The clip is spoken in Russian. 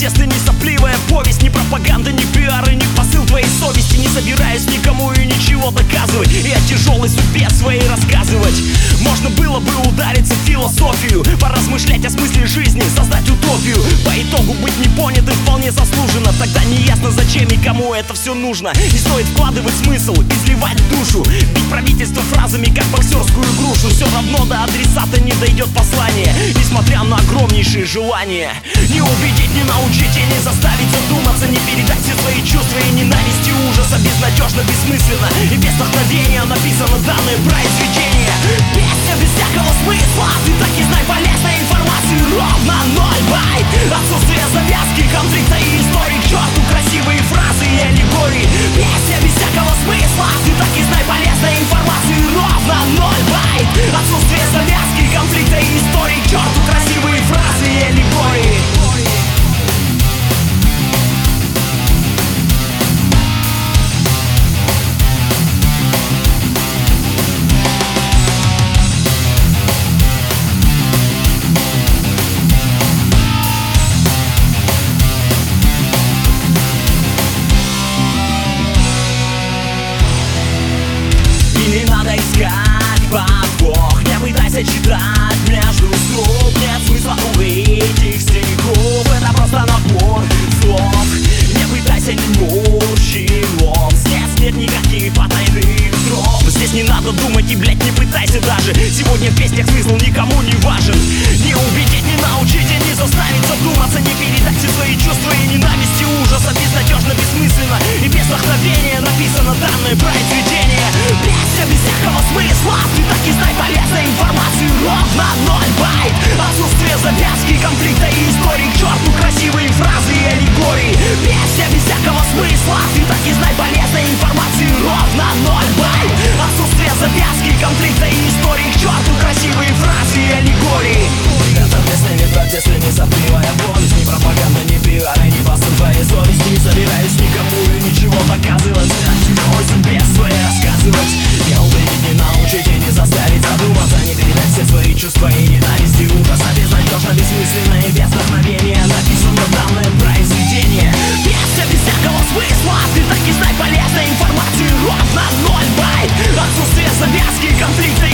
протесты, не сопливая повесть, ни пропаганда, ни пиары, ни посыл твоей совести. Не собираюсь никому и ничего доказывать, и о тяжелой судьбе своей рассказывать. Можно было бы удариться в философию, поразмышлять о смысле жизни, создать утопию. По итогу быть непонятым вполне заслуженно. Тогда не ясно, зачем и кому это все нужно. Не стоит вкладывать смысл, изливать душу, бить правительство фразами, как боксерскую грушу. Все равно до адресата не дойдет послание, несмотря на огромнейшие желания. Не убедить, не научить и не заставить задуматься, не передать все свои чувства и ненависть и ужаса. Безнадежно, бессмысленно и без вдохновения написано данное произведение. Песня без всякого смысла, ты так и знай, полезной информации ровно 0 байт. Отсутствие завязки, конфликта и истории, к черту красивые фразы и аллегории. Песня без всякого смысла, ты так и знай, полезной информации ровно 0 байт. Отсутствие завязки, конфликта и истории, к черту красивые фразы и аллегории. Не надо искать подвох, не пытайся читать между строк. Нет смысла у этих стихов, это просто набор слов. Не пытайся немощи лом, здесь нет никаких потайных троп. Здесь не надо думать и, блять, не пытайся даже. Сегодня в песнях смысл никому не важен. Не убедить, не научить и не заставить задуматься, не передать все свои чувства и ненависть и ужаса. Безнадежно, бессмысленно и без вдохновения написано данное произведение. Песня без всякого смысла, ты так и знай, полезной информации ровно 0 байт. Отсутствие завязки, конфликта и истории, к черту красивые фразы и аллегории. Песня без всякого смысла, ты так и знай, полезной информации ровно 0 байт. Отсутствие завязки, конфликта и истории, к черту красивые фразы и аллегории. Это песня не протесты, не сопливая повесть, ни пропаганда, ни пиары, ни посыл твоей совести. Не собираюсь никому и ничего доказывать, о тяжелой судьбе своей рассказывать. Не убедить, не научить и не заставить задуматься, не передать все свои чувства и ненависть и ужаса. Безнадежно, бессмысленно и без вдохновения написано данное произведение. Песня без всякого смысла, ты так и знай, полезной информации ровно 0 байт. Отсутствие завязки, конфликта